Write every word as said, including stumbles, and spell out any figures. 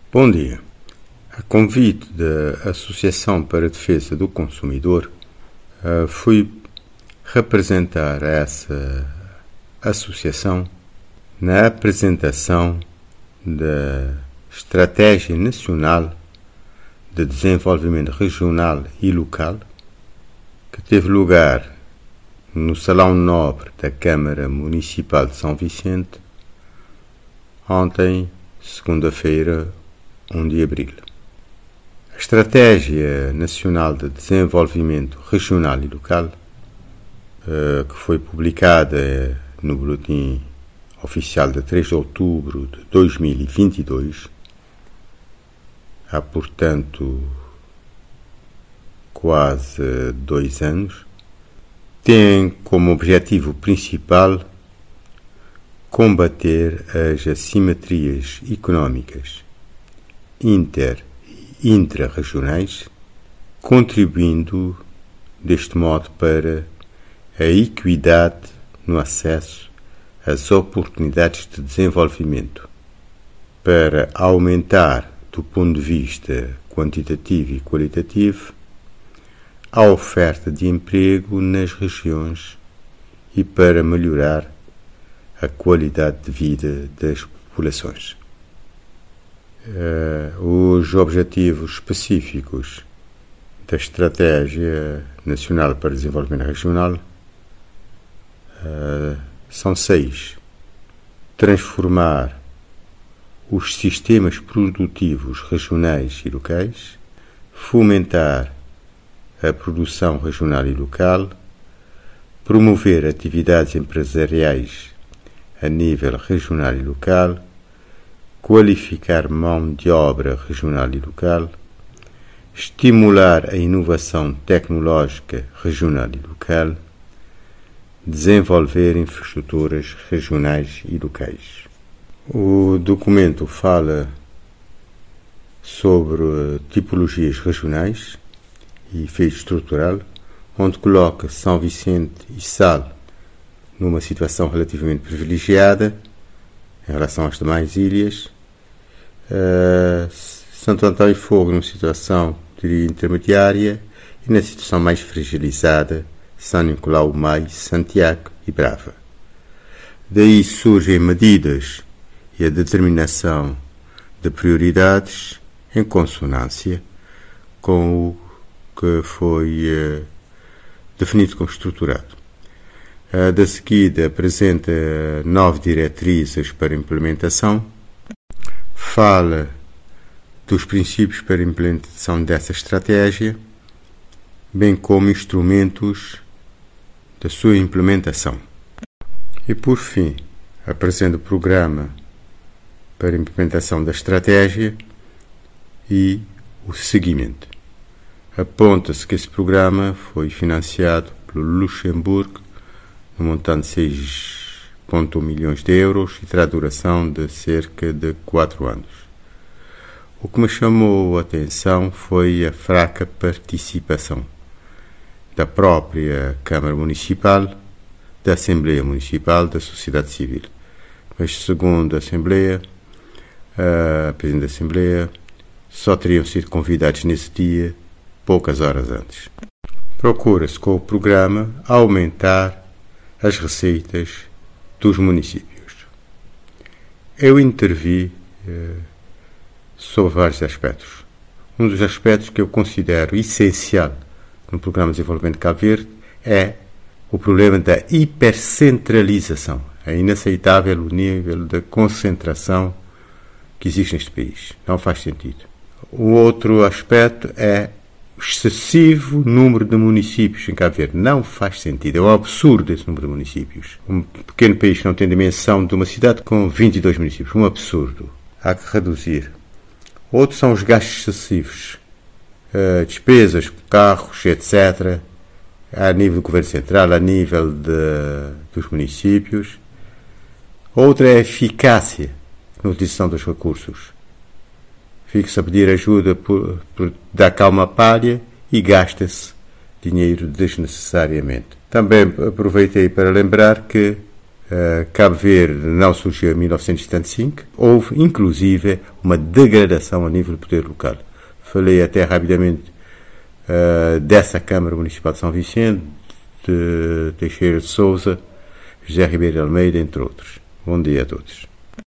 Bom dia. A convite da Associação para a Defesa do Consumidor, uh, fui representar essa associação na apresentação da Estratégia Nacional de Desenvolvimento Regional e Local, que teve lugar no Salão Nobre da Câmara Municipal de São Vicente, ontem, segunda-feira, primeiro de abril. A Estratégia Nacional de Desenvolvimento Regional e Local, que foi publicada no Boletim Oficial de três de outubro de dois mil e vinte e dois, há, portanto, quase dois anos, tem como objetivo principal combater as assimetrias económicas inter e intra-regionais, contribuindo deste modo para a equidade no acesso às oportunidades de desenvolvimento, para aumentar, do ponto de vista quantitativo e qualitativo, a oferta de emprego nas regiões e para melhorar a qualidade de vida das populações. Uh, os objetivos específicos da Estratégia Nacional para o Desenvolvimento Regional uh, são seis. Transformar os sistemas produtivos regionais e locais, fomentar a produção regional e local, promover atividades empresariais a nível regional e local, qualificar mão de obra regional e local, estimular a inovação tecnológica regional e local, desenvolver infraestruturas regionais e locais. O documento fala sobre tipologias regionais e efeito estrutural, onde coloca São Vicente e Sal numa situação relativamente privilegiada em relação às demais ilhas, uh, Santo Antão e Fogo numa situação, diria, intermediária, e na situação mais fragilizada, São Nicolau, Mai, Santiago e Brava. Daí surgem medidas e a determinação de prioridades em consonância com o que foi uh, definido como estruturado. A da seguida apresenta nove diretrizes para implementação, fala dos princípios para a implementação dessa estratégia, bem como instrumentos da sua implementação. E, por fim, apresenta o programa para a implementação da estratégia e o seguimento. Aponta-se que esse programa foi financiado pelo Luxemburgo no montante de seis vírgula um milhões de euros e terá duração de cerca de quatro anos. O que me chamou a atenção foi a fraca participação da própria Câmara Municipal, da Assembleia Municipal, da sociedade civil. Mas, segundo a Assembleia, a Presidente da Assembleia, só teriam sido convidados nesse dia poucas horas antes. Procura-se com o programa aumentar as receitas dos municípios. Eu intervi eh, sobre vários aspectos. Um dos aspectos que eu considero essencial no Programa de Desenvolvimento de Cabo Verde é o problema da hipercentralização. É inaceitável o nível de concentração que existe neste país. Não faz sentido. O outro aspecto é o excessivo número de municípios em Cabo Verde. Não faz sentido. É um absurdo esse número de municípios. Um pequeno país que não tem dimensão de uma cidade com vinte e dois municípios. Um absurdo. Há que reduzir. Outros são os gastos excessivos. Uh, despesas, carros, etcétera. A nível do Governo Central, a nível de, dos municípios. Outra é a eficácia na utilização dos recursos. Fica-se a pedir ajuda por, por dar calma à palha e gasta-se dinheiro desnecessariamente. Também aproveitei para lembrar que Uh, Cabo Verde não surgiu em mil novecentos e setenta e cinco, houve inclusive uma degradação a nível do poder local. Falei até rapidamente uh, dessa Câmara Municipal de São Vicente, de Teixeira de Sousa, José Ribeiro de Almeida, entre outros. Bom dia a todos.